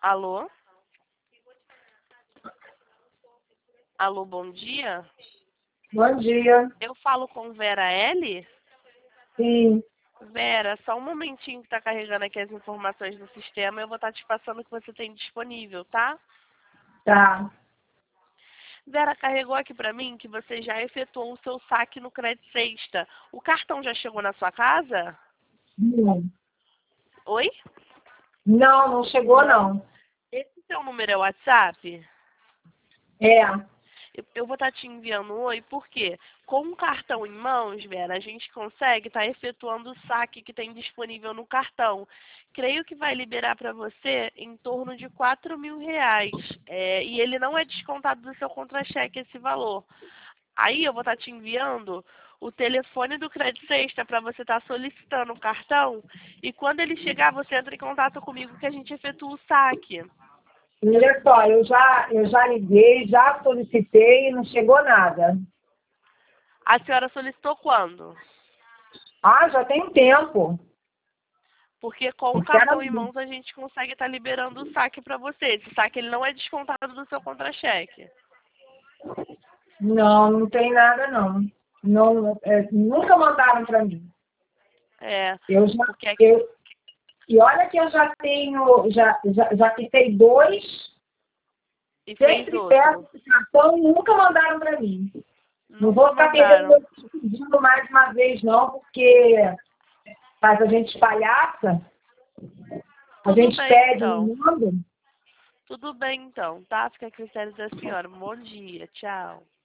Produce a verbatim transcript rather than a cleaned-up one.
Alô? Alô, bom dia. Bom dia. Eu falo com Vera L? Sim, Vera, só um momentinho que está carregando aqui as informações do sistema. Eu vou estar te passando o que você tem disponível, tá? tá. Vera, carregou aqui para mim que você já efetuou o seu saque no Crédito Sexta. O cartão já chegou na sua casa? Não, Oi? não, não chegou não. Esse seu número é o WhatsApp? É, Eu eu vou estar te enviando um oi, porque com o cartão em mãos, Vera, a gente consegue estar efetuando o saque que tem disponível no cartão. Creio que vai liberar para você em torno de quatro mil reais. É, e ele não é descontado do seu contra-cheque esse valor. Aí eu vou estar te enviando o telefone do Crédito Sexta para você estar solicitando o cartão. E quando ele chegar, você entra em contato comigo que a gente efetua o saque. olha só, eu já, eu já liguei, já solicitei e não chegou nada. A senhora solicitou quando? Ah, já tem tempo. Porque com o Porque era... cartão em mãos a gente consegue estar liberando o saque para você. Esse saque ele não é descontado do seu contra-cheque. Não, não tem nada não. Não, é, nunca mandaram para mim. É, Eu já, porque aqui eu, e olha que eu já tenho, já, já, já quitei dois, e fez sempre peço outro. esse cartão e nunca mandaram para mim. Não Nunca vou ficar perdendo mandaram. meu tempo pedindo mais uma vez, não, porque faz a gente palhaça, a Tudo gente bem pede então. no mundo. Tudo bem então, tá? Fica a critério da senhora. Bom dia, tchau.